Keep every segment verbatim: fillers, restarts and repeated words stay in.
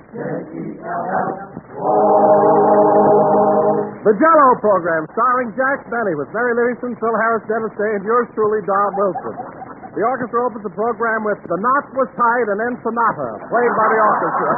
The Jell-O program, starring Jack Benny with Mary Livingston, Phil Harris, Dennis Day, and yours truly, Don Wilson. The orchestra opens the program with The Knot Was Tied and then Sonata, played by the orchestra.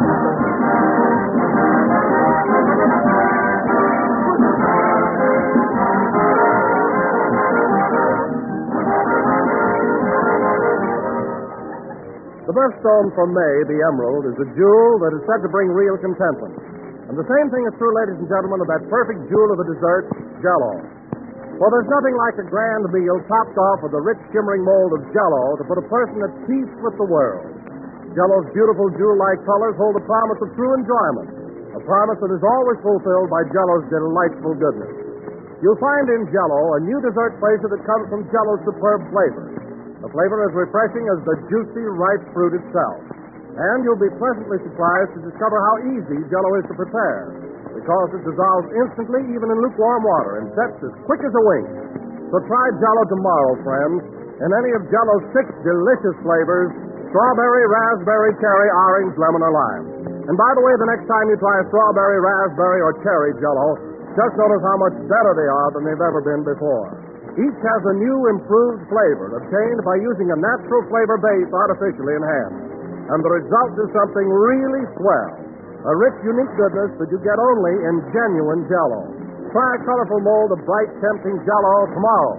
The birthstone from May, the emerald, is a jewel that is said to bring real contentment. And the same thing is true, ladies and gentlemen, of that perfect jewel of a dessert, Jell-O. For there's nothing like a grand meal topped off with the rich, shimmering mold of Jell-O to put a person at peace with the world. Jell-O's beautiful jewel-like colors hold the promise of true enjoyment, a promise that is always fulfilled by Jell-O's delightful goodness. You'll find in Jell-O a new dessert flavor that comes from Jell-O's superb flavor. A flavor as refreshing as the juicy, ripe fruit itself. And you'll be pleasantly surprised to discover how easy Jell-O is to prepare, because it dissolves instantly even in lukewarm water and sets as quick as a wink. So try Jell-O tomorrow, friends, in any of Jell-O's six delicious flavors: strawberry, raspberry, cherry, orange, lemon, or lime. And by the way, the next time you try a strawberry, raspberry, or cherry Jell-O, just notice how much better they are than they've ever been before. Each has a new, improved flavor obtained by using a natural flavor base artificially enhanced. And the result is something really swell. A rich, unique goodness that you get only in genuine Jell-O. Try a colorful mold of bright, tempting Jell-O tomorrow.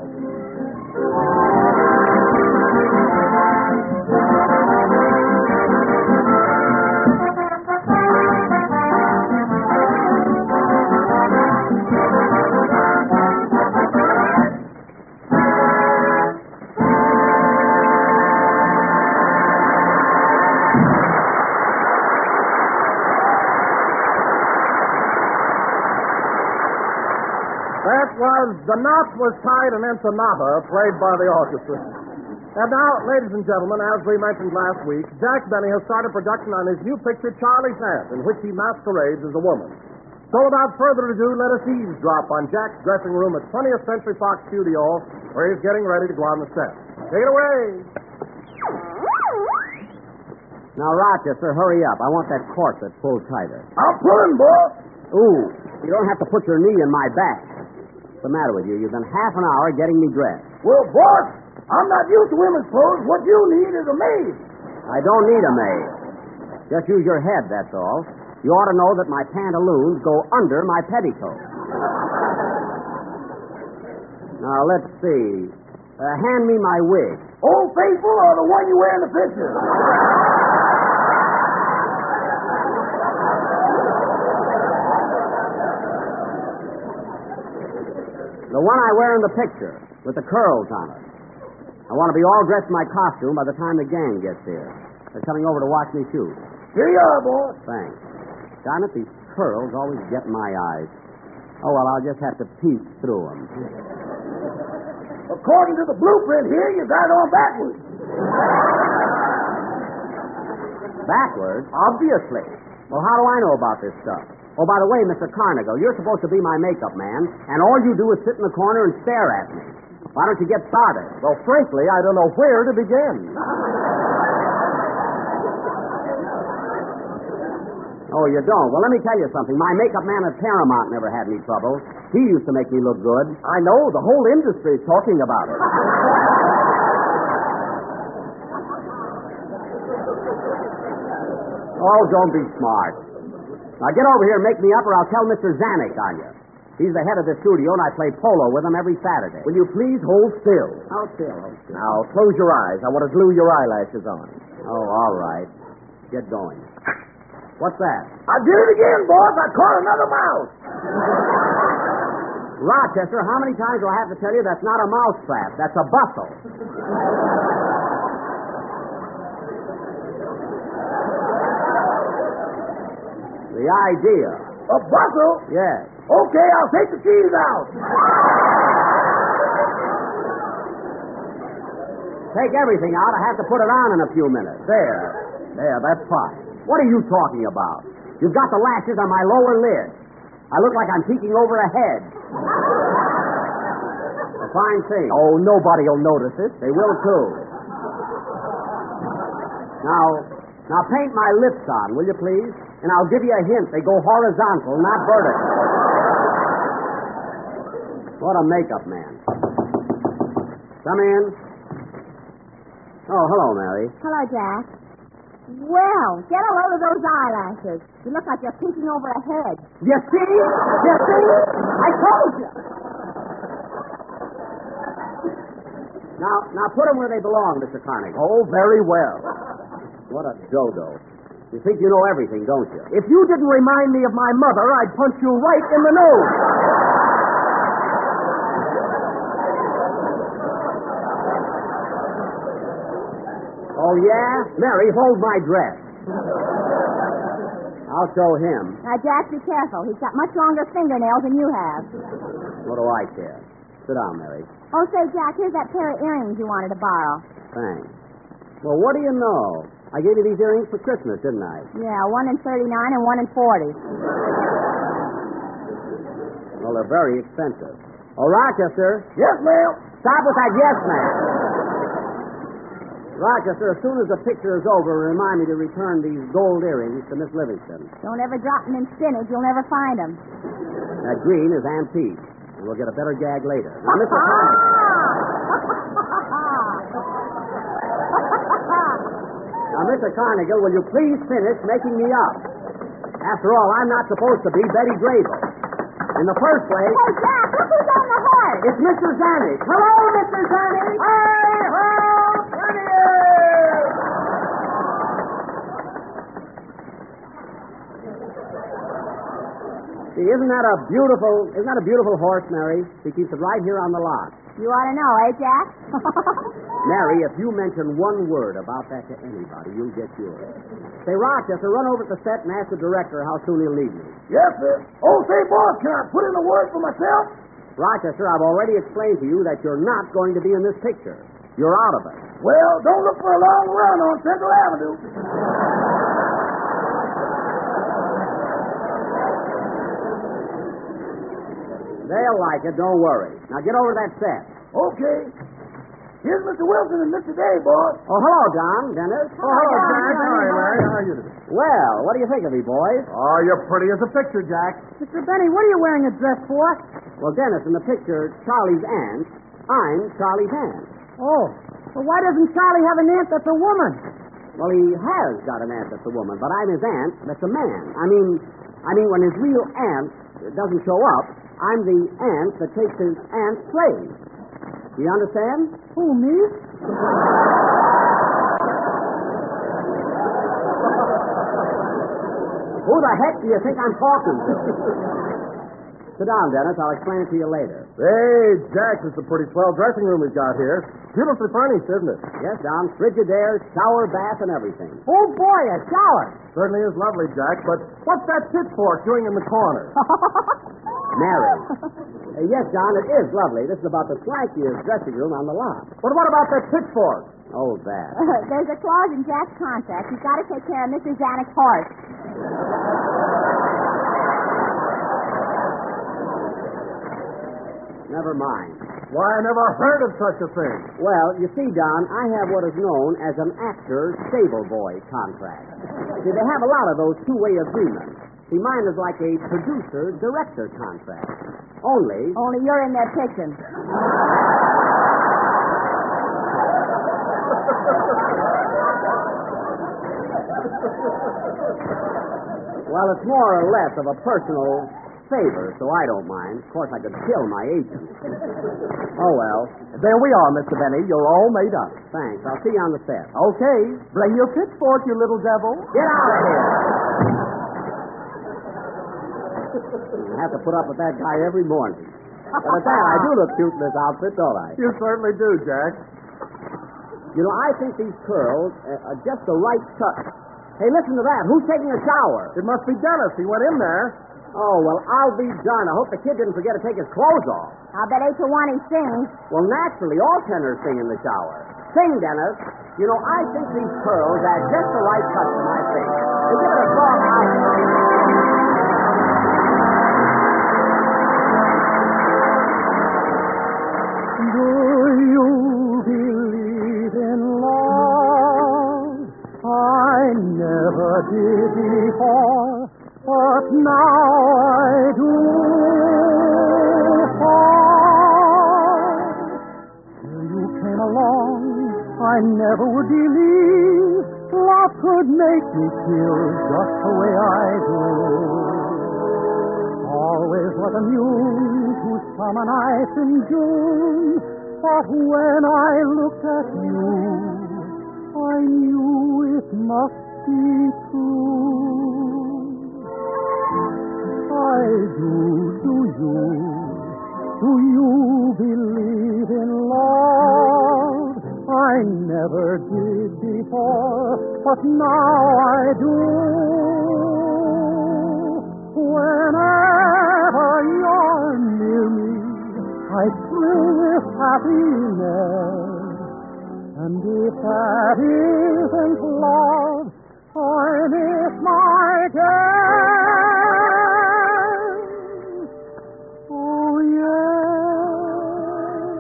That was The Knot Was Tied and then Sonata, played by the orchestra. And now, ladies and gentlemen, as we mentioned last week, Jack Benny has started production on his new picture, Charlie's Aunt, in which he masquerades as a woman. So without further ado, let us eavesdrop on Jack's dressing room at twentieth Century Fox Studio, where he's getting ready to go on the set. Take it away. Now, Rochester, hurry up. I want that corset pulled tighter. I'm pulling, boss. Ooh, you don't have to put your knee in my back. What's the matter with you? You've been half an hour getting me dressed. Well, boss, I'm not used to women's clothes. What you need is a maid. I don't need a maid. Just use your head, that's all. You ought to know that my pantaloons go under my petticoat. Now, let's see. Uh, hand me my wig. Old Faithful or the one you wear in the picture? The one I wear in the picture, with the curls on it. I want to be all dressed in my costume by the time the gang gets here. They're coming over to watch me shoot. Here you are, boss. Thanks. Darn it, these curls always get in my eyes. Oh, well, I'll just have to peek through them. According to the blueprint here, you got it on backwards. Backwards? Obviously. Well, how do I know about this stuff? Oh, by the way, Mister Carnagle, you're supposed to be my makeup man, and all you do is sit in the corner and stare at me. Why don't you get started? Well, frankly, I don't know where to begin. Oh, you don't? Well, let me tell you something. My makeup man at Paramount never had any trouble. He used to make me look good. I know. The whole industry is talking about it. Oh, don't be smart. Now get over here and make me up, or I'll tell Mister Zanuck on you. He's the head of the studio, and I play polo with him every Saturday. Will you please hold still? Hold still, hold still. Now, close your eyes. I want to glue your eyelashes on. Oh, all right. Get going. What's that? I did it again, boss. I caught another mouse. Rochester, how many times do I have to tell you that's not a mouse trap? That's a bustle. The idea. A bustle? Yes. Okay, I'll take the keys out. Take everything out. I have to put it on in a few minutes. There. There, that's fine. What are you talking about? You've got the lashes on my lower lid. I look like I'm peeking over a head. A fine thing. Oh, nobody will notice it. They will, too. Now, Now paint my lips on, will you please? And I'll give you a hint. They go horizontal, not vertical. What a makeup man. Come in. Oh, hello, Mary. Hello, Jack. Well, get a load of those eyelashes. You look like you're peeking over a hedge. You see? You see? I told you. Now, now put them where they belong, Mister Carnegie. Oh, very well. What a dodo. You think you know everything, don't you? If you didn't remind me of my mother, I'd punch you right in the nose. Oh, yeah? Mary, hold my dress. I'll show him. Now, Jack, be careful. He's got much longer fingernails than you have. What do I care? Sit down, Mary. Oh, say, Jack, here's that pair of earrings you wanted to borrow. Thanks. Well, what do you know? I gave you these earrings for Christmas, didn't I? Yeah, one in thirty-nine and one in forty. Well, they're very expensive. Oh, Rochester. Yes, ma'am. Stop with that yes, man. Rochester, as soon as the picture is over, remind me to return these gold earrings to Miss Livingston. Don't ever drop them in spinach. You'll never find them. That green is antique, and we'll get a better gag later. Now, Mister Carnegie. Now, Mister Carnegie, will you please finish making me up? After all, I'm not supposed to be Betty Grable. In the first place... Hey, Jack, look who's on the horse. It's Mister Zanuck. Hello, Mister Zanuck. Hi-ho, See, isn't that a beautiful, isn't that a beautiful horse, Mary? He keeps it right here on the lot. You ought to know, eh, Jack? Mary, if you mention one word about that to anybody, you'll get yours. Say, Rochester, run over to the set and ask the director how soon he'll leave me. Yes, sir. Oh, say, boss, can I put in a word for myself? Rochester, I've already explained to you that you're not going to be in this picture. You're out of it. Well, don't look for a long run on Central Avenue. They'll like it, don't worry. Now get over to that set. Okay. Here's Mister Wilson and Mister Day, boss. Oh, hello, Don, Dennis. Oh, hello, Jack. How are you, Larry? How are you today? Well, what do you think of me, boys? Oh, you're pretty as a picture, Jack. Mister Benny, what are you wearing a dress for? Well, Dennis, in the picture, Charlie's aunt, I'm Charlie's aunt. Oh, well, why doesn't Charlie have an aunt that's a woman? Well, he has got an aunt that's a woman, but I'm his aunt that's a man. I mean, I mean, when his real aunt doesn't show up, I'm the aunt that takes his aunt's place. Do you understand? Who, me? Who the heck do you think I'm talking to? Sit down, Dennis. I'll explain it to you later. Hey, Jack, this is a pretty swell dressing room we've got here. Beautifully furnished, isn't it? Yes, Don. Frigidaire, shower, bath, and everything. Oh, boy, a shower. Certainly is lovely, Jack, but what's that pitchfork doing in the corner? Mary. Uh, yes, John, it is lovely. This is about the swankiest dressing room on the lot. But what about that pitchfork? Oh, that. There's a clause in Jack's contract. He's got to take care of Mister Zanuck's horse. Never mind. Why, I never heard of such a thing. Well, you see, Don, I have what is known as an actor stable boy contract. See, they have a lot of those two-way agreements. See, mine is like a producer-director contract. Only... Only you're in there pitching. Well, it's more or less of a personal favor, so I don't mind. Of course, I could kill my agent. Oh, well. There we are, Mister Benny. You're all made up. Thanks. I'll see you on the set. Okay. Bring your pitchfork, you little devil. Get out of here. I have to put up with that guy every morning. But at that, I do look cute in this outfit, don't I? You certainly do, Jack. You know, I think these curls uh, are just the right touch. Hey, listen to that. Who's taking a shower? It must be Dennis. He went in there. Oh, well, I'll be darned. I hope the kid didn't forget to take his clothes off. I'll bet eight to one he sings. Well, naturally, all tenors sing in the shower. Sing, Dennis. You know, I think these curls add just the right touch to my face. Hey, give it a call now. Do you believe in love? I make me feel just the way I do. Always was immune to summer nights in June, but when I looked at you, I knew it must be true. I do, do you, do you believe in love? I never did before, but now I do. Whenever you're near me, I thrill with happiness. And if that isn't love, I miss my guess. Oh, yes,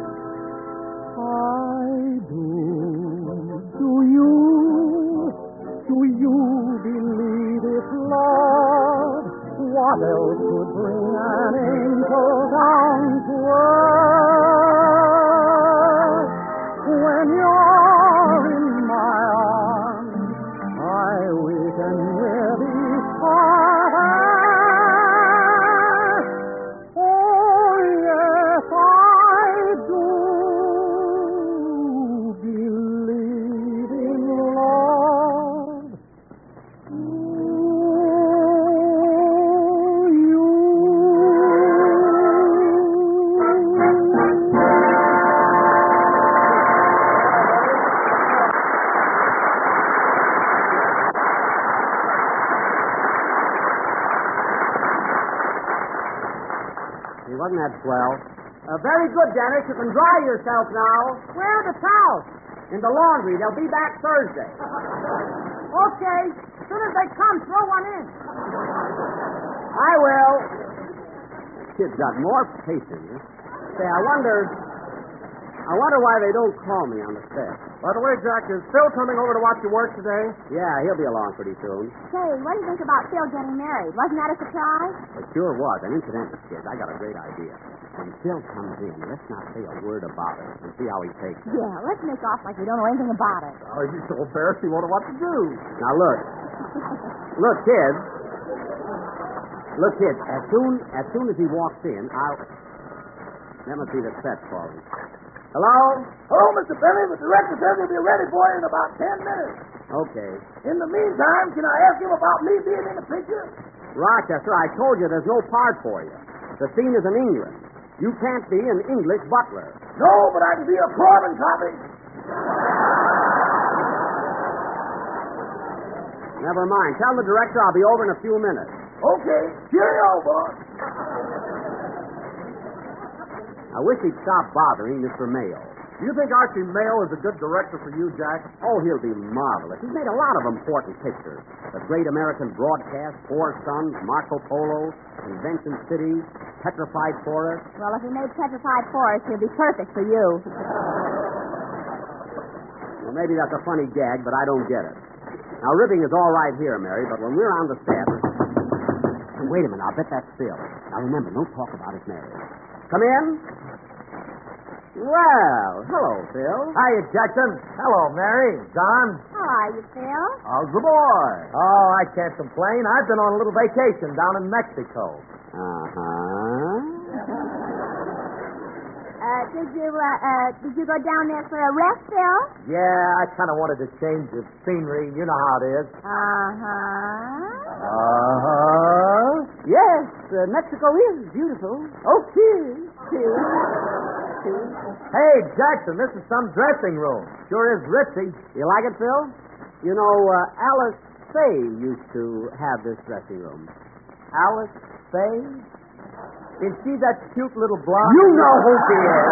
I do. Do you, do you believe it's love? What else could bring an angel down to earth? When you're in my arms, I weaken with each part. Oh, yes, I do believe in love. Wasn't that swell? Uh, very good, Dennis. You can dry yourself now. Where are the towels? In the laundry. They'll be back Thursday. Okay. As soon as they come, throw one in. I will. Kid's got more patience. Say, I wonder... I wonder why they don't call me on the set. By the way, Jack, is Phil coming over to watch you work today? Yeah, he'll be along pretty soon. Say, what do you think about Phil getting married? Wasn't that a surprise? It sure was. And incidentally, kids, I got a great idea. When Phil comes in, let's not say a word about it and see how he takes it. Yeah, let's make off like we don't know anything about it. Oh, he's so embarrassed he won't know what to do. Now, look. Look, kids. Look, kids, as soon as soon as he walks in, I'll... Let me see the set calling. Hello? Hello, Mister Billy. The director says he'll be ready for you in about ten minutes. Okay. In the meantime, can I ask him about me being in the picture? Rochester, I told you there's no part for you. The scene is in England. You can't be an English butler. No, but I can be a carbon copy. Never mind. Tell the director I'll be over in a few minutes. Okay. Cheerio, boss. I wish he'd stop bothering Mister Mayo. Do you think Archie Mayo is a good director for you, Jack? Oh, he'll be marvelous. He's made a lot of important pictures. The Great American Broadcast, Four Sons, Marco Polo, Convention City, Petrified Forest. Well, if he made Petrified Forest, he'll be perfect for you. Well, maybe that's a funny gag, but I don't get it. Now, ribbing is all right here, Mary, but when we're on the set... Wait a minute, I'll bet that's Phil. Now, remember, don't talk about his marriage. Come in. Well, hello, Phil. Hiya, Jackson. Hello, Mary. Don. How are you, Phil? How's the boy? Oh, I can't complain. I've been on a little vacation down in Mexico. Uh-huh. Uh, did you, uh, uh, did you go down there for a rest, Phil? Yeah, I kind of wanted to change the scenery. You know how it is. Uh-huh. Uh-huh. Yes, uh, Mexico is beautiful. Oh, cheers. Cheers. Cheers. Hey, Jackson, this is some dressing room. Sure is ritzy. You like it, Phil? You know, uh, Alice Faye used to have this dressing room. Alice Faye? Is she that cute little blonde? You know who she is.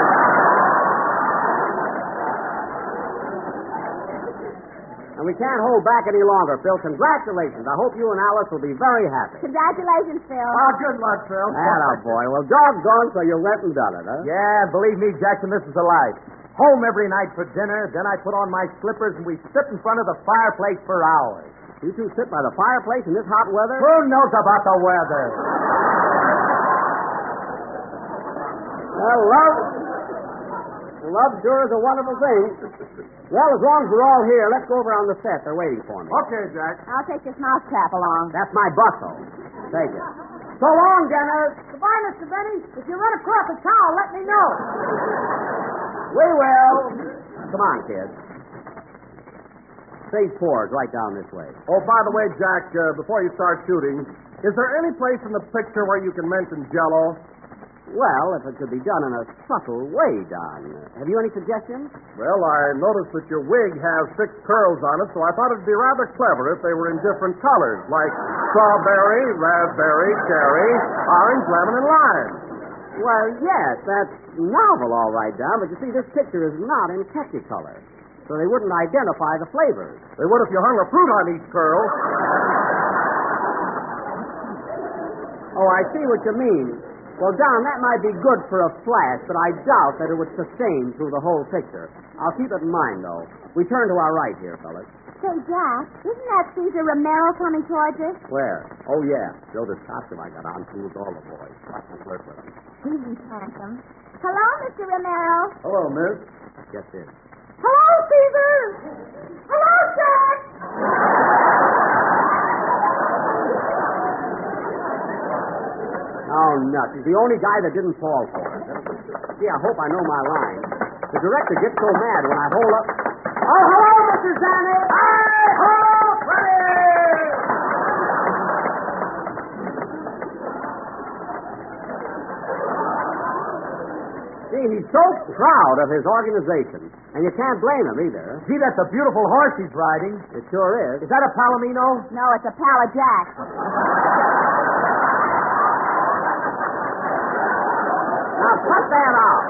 And we can't hold back any longer, Phil. Congratulations. I hope you and Alice will be very happy. Congratulations, Phil. Oh, good luck, Phil. Atta boy. Well, doggone, so you went and done it, huh? Yeah, believe me, Jackson, this is a life. Home every night for dinner, then I put on my slippers and we sit in front of the fireplace for hours. You two sit by the fireplace in this hot weather? Who knows about the weather? Well, love, Love sure is a wonderful thing. Well, as long as we're all here, let's go over on the set. They're waiting for me. Okay, Jack. I'll take this mousetrap along. That's my bustle. Take it. So long, Dennis. Goodbye, Mister Benny. If you run across a cow, let me know. We will. Come on, kids. Stage four is right down this way. Oh, by the way, Jack, uh, before you start shooting, is there any place in the picture where you can mention Jell-O? Well, if it could be done in a subtle way, Don. Have you any suggestions? Well, I noticed that your wig has six curls on it, so I thought it'd be rather clever if they were in different colors, like strawberry, raspberry, cherry, orange, lemon, and lime. Well, yes, that's novel, all right, Don, but you see, this picture is not in Technicolor, so they wouldn't identify the flavors. They would if you hung a fruit on each curl. Oh, I see what you mean. Well, Don, that might be good for a flash, but I doubt that it would sustain through the whole picture. I'll keep it in mind, though. We turn to our right here, fellas. Say, Jack, isn't that Caesar Romero coming towards us? Where? Oh, yeah. Show this costume I got on fools all the boys. Watch me flirt with them. He's handsome. Hello, Mister Romero. Hello, miss. Get this. Hello, Caesar. Hello, Jack. Oh, nuts. He's the only guy that didn't fall for it. Gee, I hope I know my line. The director gets so mad when I hold up. Oh, hello, Mister Zanny. Hi, ho, Freddie! See, he's so proud of his organization. And you can't blame him either. Gee, that's a beautiful horse he's riding. It sure is. Is that a Palomino? No, it's a pal of Jack. Now, cut that out.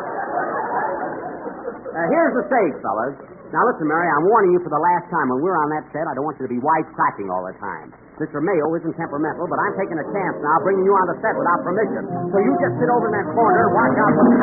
Uh, here's the stage, fellas. Now, listen, Mary, I'm warning you for the last time. When we're on that set, I don't want you to be wisecracking all the time. Mister Mayo isn't temperamental, but I'm taking a chance now bringing you on the set without permission. So you just sit over in that corner and watch out for the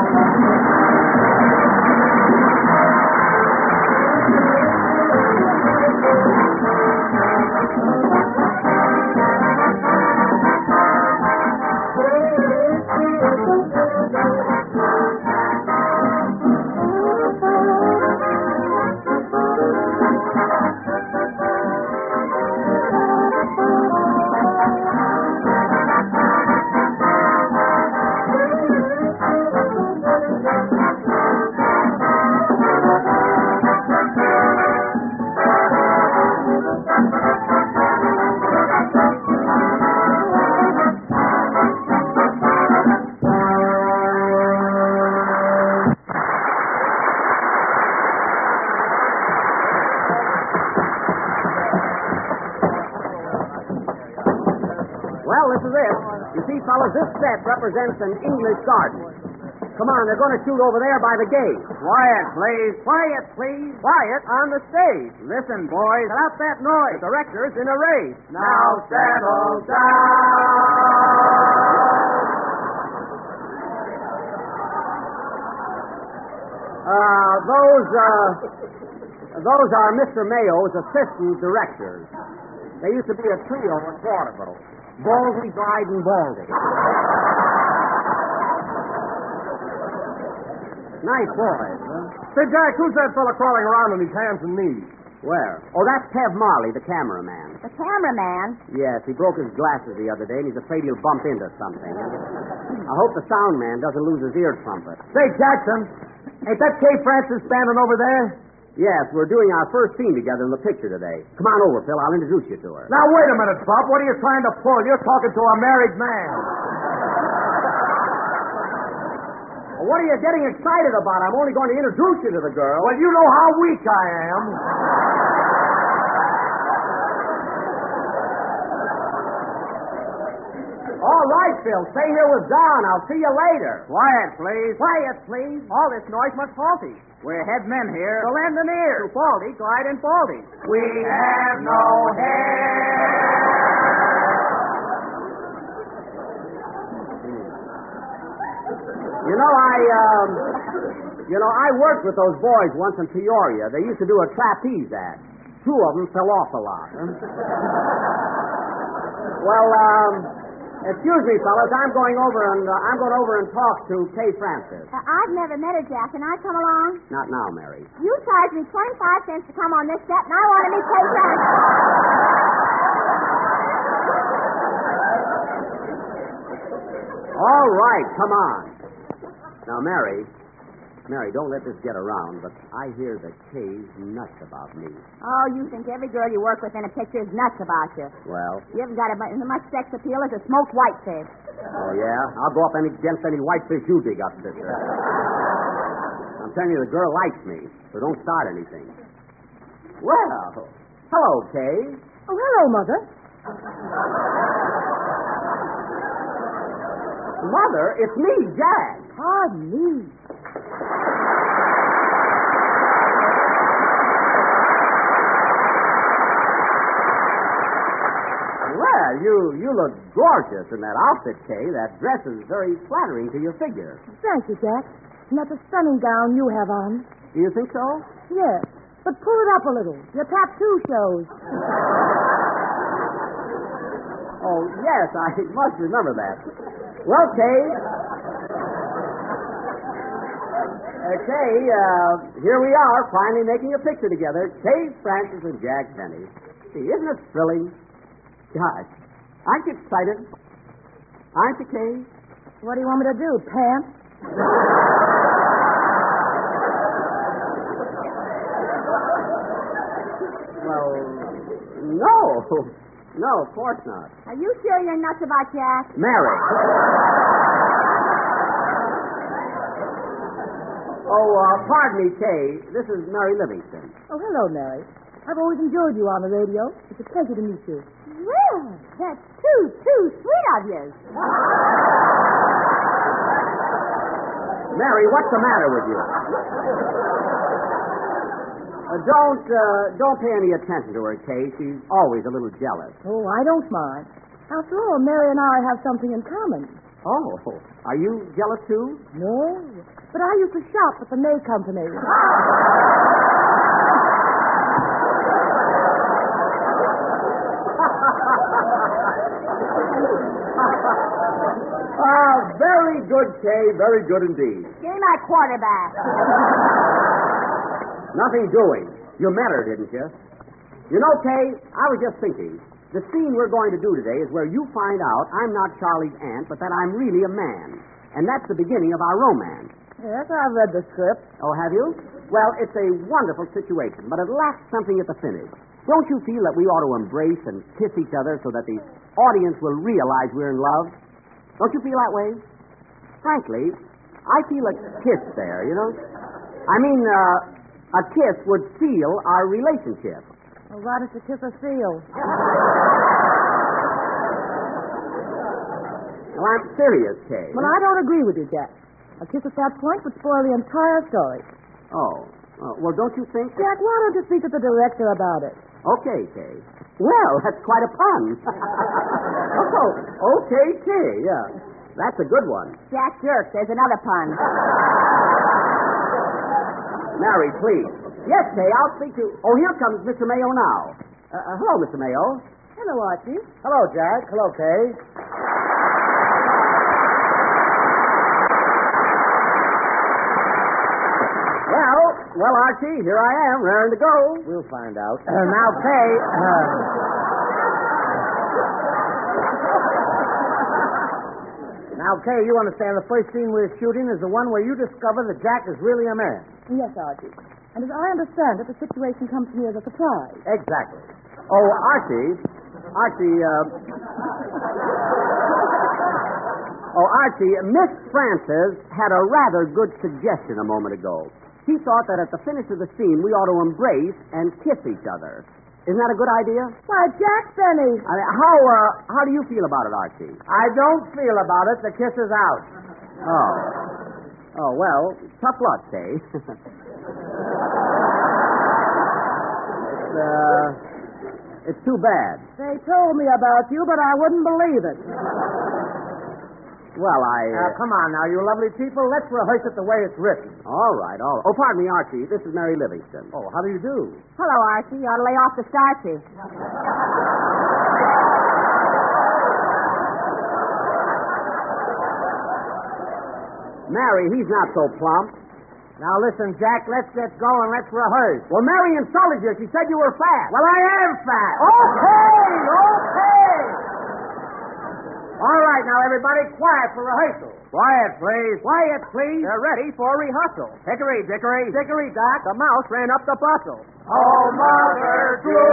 fellas, this set represents an English garden. Come on, they're going to shoot over there by the gate. Quiet, please. Quiet, please. Quiet on the stage. Listen, boys. Cut out that noise. The director's in a race. Now settle down. Uh, those, uh, those are Mister Mayo's assistant directors. They used to be a trio at Waterville. Baldy, Bride, and Baldy. Nice boys, huh? Say, Jack, who's that fella crawling around on his hands and knees? Where? Oh, that's Tev Marley, the cameraman. The cameraman? Yes, he broke his glasses the other day, and he's afraid he'll bump into something. I hope the sound man doesn't lose his ear trumpet. Say, Jackson, ain't that Kay Francis standing over there? Yes, we're doing our first scene together in the picture today. Come on over, Phil. I'll introduce you to her. Now, wait a minute, Bob. What are you trying to pull? You're talking to a married man. Well, what are you getting excited about? I'm only going to introduce you to the girl. Well, you know how weak I am. All right, Phil. Stay here with Don. I'll see you later. Quiet, please. Quiet, please. All this noise must faulty. We're head men here. To lend an ear. To Baldy, Glide, and Baldy. We have no hair. You know, I, um, you know, I worked with those boys once in Peoria. They used to do a trapeze act. Two of them fell off a lot. Huh? Well, um, Excuse me, fellas. I'm going over and uh, I'm going over and talk to Kay Francis. Uh, I've never met her, Jack. Can I come along? Not now, Mary. You charged me twenty-five cents to come on this set, and I want to meet Kay Francis. All right, come on. Now, Mary, Mary, don't let this get around, but I hear that Kay's nuts about me. Oh, you think every girl you work with in a picture is nuts about you. Well, You haven't got as much sex appeal as a smoked whitefish. oh, yeah? I'll go up any, against any whitefish you dig up, sister. I'm telling you, the girl likes me, so don't start anything. Well, hello, Kay. Oh, hello, Mother. Mother, it's me, Jack. Pardon me. Well, you you look gorgeous in that outfit, Kay. That dress is very flattering to your figure. Thank you, Jack. And that's a stunning gown you have on. Do you think so? Yes. But pull it up a little. Your tattoo shows. Oh, yes, I must remember that. Well, Kay. Uh, Kay, uh, here we are, finally making a picture together. Kay Francis and Jack Benny. See, isn't it thrilling? Gosh, aren't you excited? Aren't you, Kay? What do you want me to do, pants? Well, no. No, of course not. Are you sure you're nuts about Jack? Mary. Oh, uh, pardon me, Kay. This is Mary Livingston. Oh, hello, Mary. I've always enjoyed you on the radio. It's a pleasure to meet you. Well, that's too, too sweet of you. Mary, what's the matter with you? Uh, don't, uh, don't pay any attention to her, Kay. She's always a little jealous. Oh, I don't mind. After all, Mary and I have something in common. Oh, are you jealous too? No, but I used to shop at the May Company. Ah, very good, Kay. Very good indeed. Give me my quarterback. Nothing doing. You met her, didn't you? You know, Kay, I was just thinking. The scene we're going to do today is where you find out I'm not Charlie's aunt, but that I'm really a man. And that's the beginning of our romance. Yes, I've read the script. Oh, have you? Well, it's a wonderful situation, but it lacks something at the finish. Don't you feel that we ought to embrace and kiss each other so that the audience will realize we're in love? Don't you feel that way? Frankly, I feel a kiss there, you know? I mean, uh, a kiss would seal our relationship. Well, why does the kisser seal? Well, I'm serious, Kay. Well, I don't agree with you, Jack. A kiss at that point would spoil the entire story. Oh. oh. Well, don't you think... Jack, why don't you speak to the director about it? Okay, Kay. Well, that's quite a pun. oh, okay, Kay, yeah. That's a good one. Jack jerk. There's another pun. Mary, please. Yes, Kay, I'll speak to... Oh, here comes Mister Mayo now. Uh, uh, hello, Mister Mayo. Hello, Archie. Hello, Jack. Hello, Kay. Well, well, Archie, here I am, raring to go. We'll find out. Uh, now, Kay... Uh... Now, Kay, you understand the first scene we're shooting is the one where you discover that Jack is really a man. Yes, Archie. And as I understand it, the situation comes to me as a surprise. Exactly. Oh, Archie. Archie, uh... Oh, Archie, Miss Francis had a rather good suggestion a moment ago. She thought that at the finish of the scene, we ought to embrace and kiss each other. Isn't that a good idea? Why, Jack Benny. I mean, how, uh, how do you feel about it, Archie? I don't feel about it. The kiss is out. Oh. Oh, well, tough luck, Kay. It's, uh, it's too bad. They told me about you, but I wouldn't believe it. Well, I... Uh... Now, come on now, you lovely people. Let's rehearse it the way it's written. All right, all right. Oh, pardon me, Archie. This is Mary Livingston. Oh, how do you do? Hello, Archie. You ought to lay off the starchy. Mary, he's not so plump. Now listen, Jack, let's get going. Let's rehearse. Well, Mary insulted you. She said you were fat. Well, I am fat. Okay, okay. All right, now, everybody, quiet for rehearsal. Quiet, please. Quiet, please. They're ready for rehearsal. Hickory, dickory. Dickory, Doc. The mouse ran up the bustle. Oh, Mother June.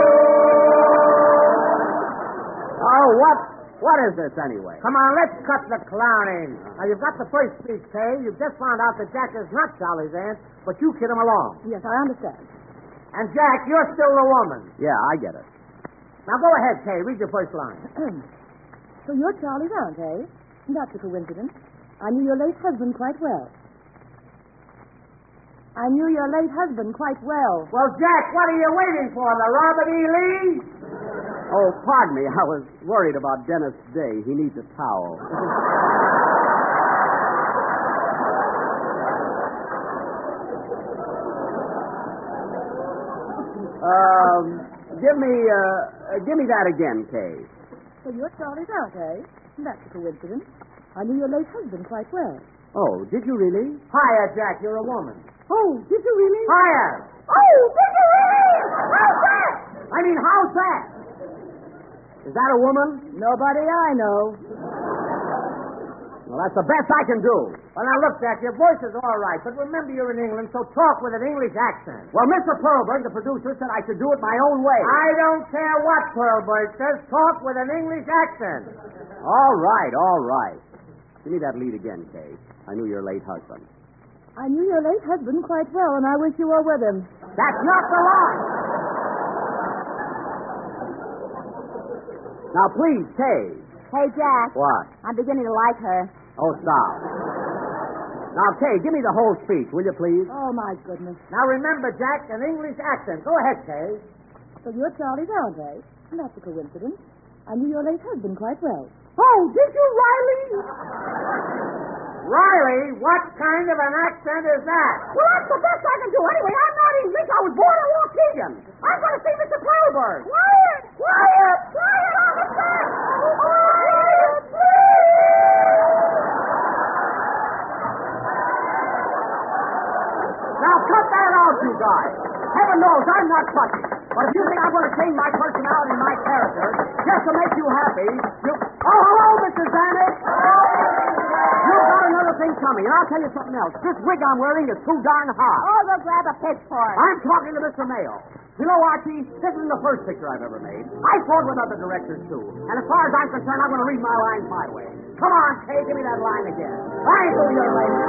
Oh, what? What is this, anyway? Come on, let's cut the clowning. Now, you've got the first speech, Kay. You've just found out that Jack is not Charlie's aunt, but you kid him along. Yes, I understand. And, Jack, you're still the woman. Yeah, I get it. Now, go ahead, Kay. Read your first line. So you're Charlie's aunt, eh? That's a coincidence. I knew your late husband quite well. I knew your late husband quite well. Well, Jack, what are you waiting for? The Robert E. Lee? Oh, pardon me. I was worried about Dennis Day. He needs a towel. um, give me, uh, give me that again, Kay. So you're Charlie's aunt, eh? That's a coincidence. I knew your late husband quite well. Oh, did you really? Hiya, Jack. You're a woman. Oh, did you really? Hiya. Oh, did you really? How's that? I mean, how's that? Is that a woman? Nobody I know. Well, that's the best I can do. Well, now, look, Jack, your voice is all right, but remember you're in England, so talk with an English accent. Well, Mister Pearlberg, the producer, said I should do it my own way. I don't care what Pearlberg says. Talk with an English accent. All right, all right. Give me that lead again, Kay. I knew your late husband. I knew your late husband quite well, and I wish you were with him. That's not the line. Now, please, Kay. Hey, Jack. What? I'm beginning to like her. Oh, stop. Now, Kay, give me the whole speech, will you, please? Oh, my goodness. Now, remember, Jack, an English accent. Go ahead, Kay. So you're Charlie's aunt, eh? That's a coincidence. I knew your late husband quite well. Oh, did you, Riley? Riley, what kind of an accent is that? Well, that's the best I can do. Anyway, I'm not English. I was born in Waukegan. I'm going to see Mister Pearlberg. Quiet! Quiet! Quiet on the set! Quiet, please! Now, cut that out, you guys. Heaven knows I'm not touchy. But if you think I'm going to change my personality and my character just to make you happy, you... Oh, hello, Mister Zanuck. You've got another thing coming, and I'll tell you something else. This wig I'm wearing is too darn hot. Oh, go grab a pitchfork. I'm talking to Mister Mayo. You know, Archie, this isn't the first picture I've ever made. I fought with other directors, too. And as far as I'm concerned, I'm going to read my lines my way. Come on, Kay, give me that line again. I know you're late.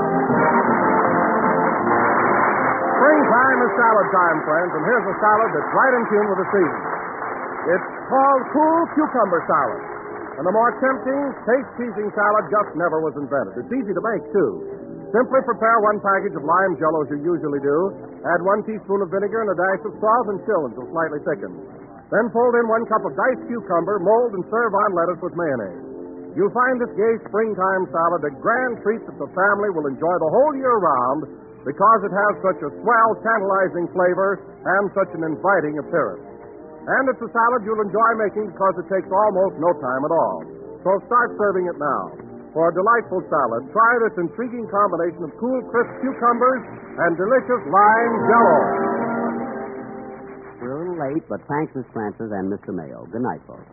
Springtime is salad time, friends, and here's a salad that's right in tune with the season. It's called Cool Cucumber Salad. And the more tempting, taste-teasing salad just never was invented. It's easy to make, too. Simply prepare one package of lime jello as you usually do. Add one teaspoon of vinegar and a dash of salt and chill until slightly thickened. Then fold in one cup of diced cucumber, mold, and serve on lettuce with mayonnaise. You'll find this gay springtime salad a grand treat that the family will enjoy the whole year round because it has such a swell, tantalizing flavor and such an inviting appearance. And it's a salad you'll enjoy making because it takes almost no time at all. So start serving it now. For a delightful salad, try this intriguing combination of cool, crisp cucumbers and delicious lime jello. We're a little late, but thanks, Miss Francis and Mister Mayo. Good night, folks.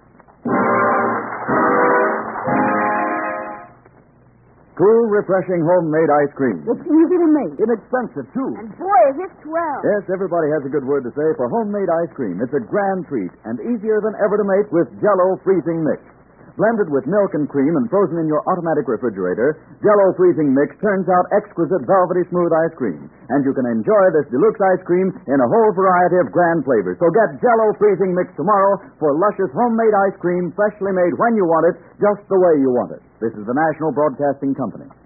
Cool, refreshing homemade ice cream. It's easy to make. Inexpensive, too. And boy, is it swell. Yes, everybody has a good word to say for homemade ice cream. It's a grand treat and easier than ever to make with Jell-O freezing mix. Blended with milk and cream and frozen in your automatic refrigerator, Jell-O freezing mix turns out exquisite, velvety smooth ice cream. And you can enjoy this deluxe ice cream in a whole variety of grand flavors. So get Jell-O freezing mix tomorrow for luscious homemade ice cream, freshly made when you want it, just the way you want it. This is the National Broadcasting Company.